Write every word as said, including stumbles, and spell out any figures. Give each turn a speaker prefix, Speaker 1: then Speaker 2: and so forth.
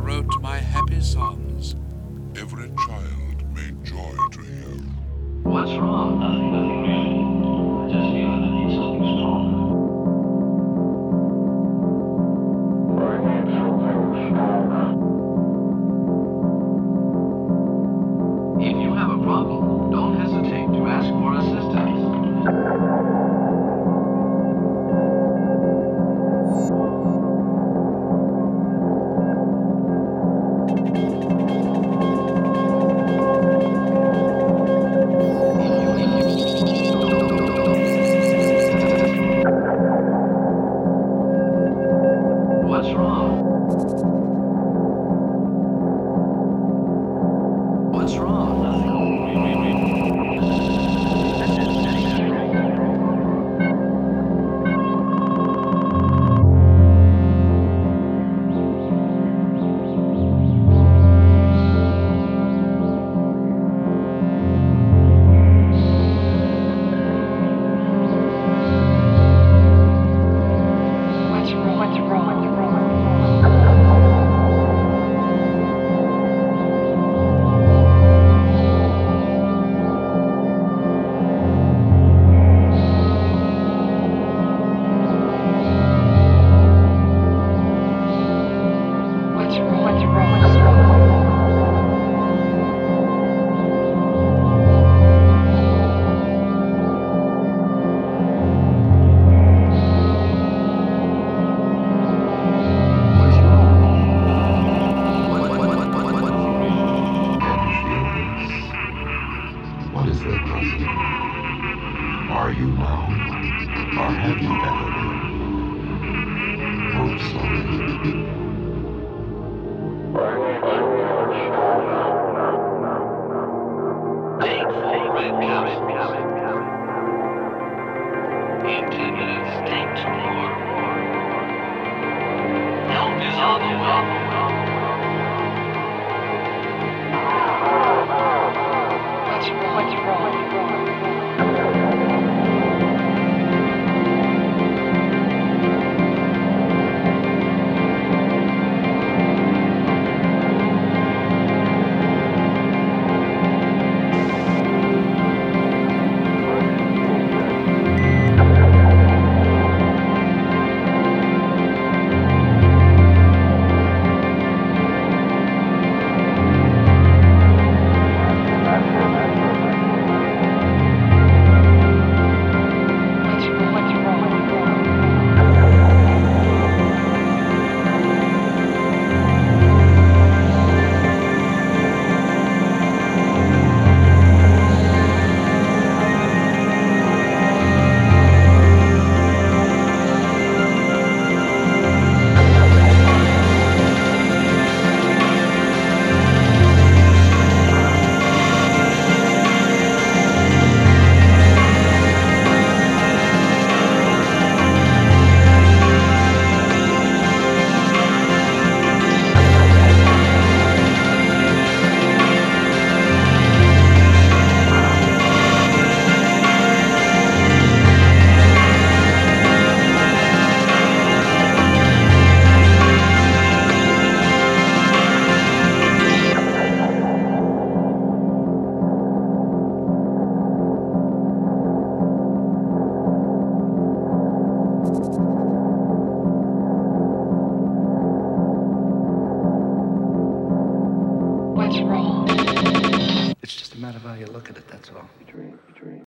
Speaker 1: wrote my happy songs.
Speaker 2: Every child made joy to hear.
Speaker 3: What's wrong? Nothing, nothing really. I just feel that I need something stronger. I need something stronger. If you have a problem, don't hesitate to ask for assistance. What's wrong? What's wrong?
Speaker 4: What's wrong? What's wrong? What's wrong? What's wrong?
Speaker 3: What's wrong? What, what, what, what, what, what? Can you feel this? What is that buzzing? Are you now? Or have you ever been? Move slowly. Take four red caps. In ten minutes, take two more. Help is on the way.
Speaker 4: What's wrong? What's wrong? What's wrong? What's wrong? What's wrong? What's wrong? What's wrong?
Speaker 5: It's just a matter of how you look at it, that's all.